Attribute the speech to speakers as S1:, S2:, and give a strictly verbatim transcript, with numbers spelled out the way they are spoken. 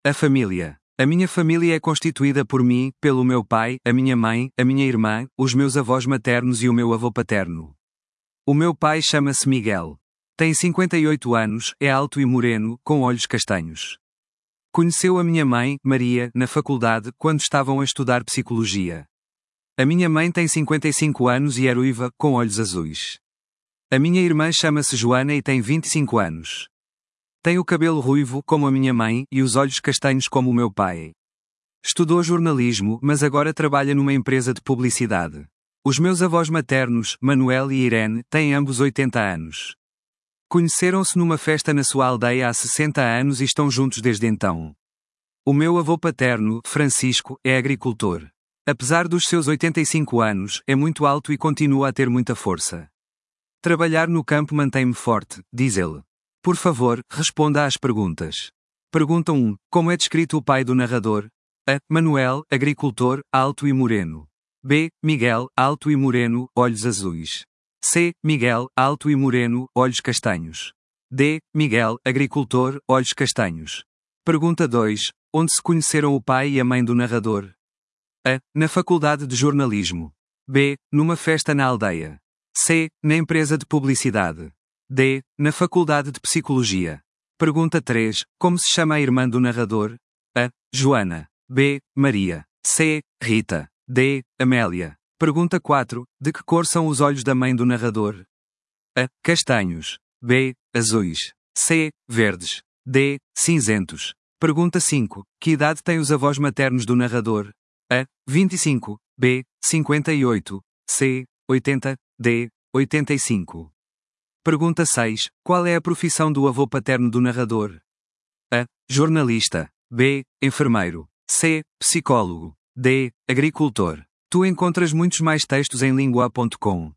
S1: A família. A minha família é constituída por mim, pelo meu pai, a minha mãe, a minha irmã, os meus avós maternos e o meu avô paterno. O meu pai chama-se Miguel. Tem cinquenta e oito anos, é alto e moreno, com olhos castanhos. Conheceu a minha mãe, Maria, na faculdade, quando estavam a estudar psicologia. A minha mãe tem cinquenta e cinco anos e é ruiva, com olhos azuis. A minha irmã chama-se Joana e tem vinte e cinco anos. Tem o cabelo ruivo, como a minha mãe, e os olhos castanhos como o meu pai. Estudou jornalismo, mas agora trabalha numa empresa de publicidade. Os meus avós maternos, Manuel e Irene, têm ambos oitenta anos. Conheceram-se numa festa na sua aldeia há sessenta anos e estão juntos desde então. O meu avô paterno, Francisco, é agricultor. Apesar dos seus oitenta e cinco anos, é muito alto e continua a ter muita força. Trabalhar no campo mantém-me forte, diz ele. Por favor, responda às perguntas. Pergunta um. Como é descrito o pai do narrador? A. Manuel, agricultor, alto e moreno. B. Miguel, alto e moreno, olhos azuis. C. Miguel, alto e moreno, olhos castanhos. D. Miguel, agricultor, olhos castanhos. Pergunta dois. Onde se conheceram o pai e a mãe do narrador? A. Na faculdade de jornalismo. B. Numa festa na aldeia. C. Na empresa de publicidade. D. Na faculdade de psicologia. Pergunta três. Como se chama a irmã do narrador? A. Joana. B. Maria. C. Rita. D. Amélia. Pergunta quatro. De que cor são os olhos da mãe do narrador? A. Castanhos. B. Azuis. C. Verdes. D. Cinzentos. Pergunta cinco. Que idade têm os avós maternos do narrador? A. vinte e cinco. B. cinquenta e oito. C. oitenta. D. oitenta e cinco. Pergunta seis. Qual é a profissão do avô paterno do narrador? A. Jornalista. B. Enfermeiro. C. Psicólogo. D. Agricultor. Tu encontras muitos mais textos em língua ponto com.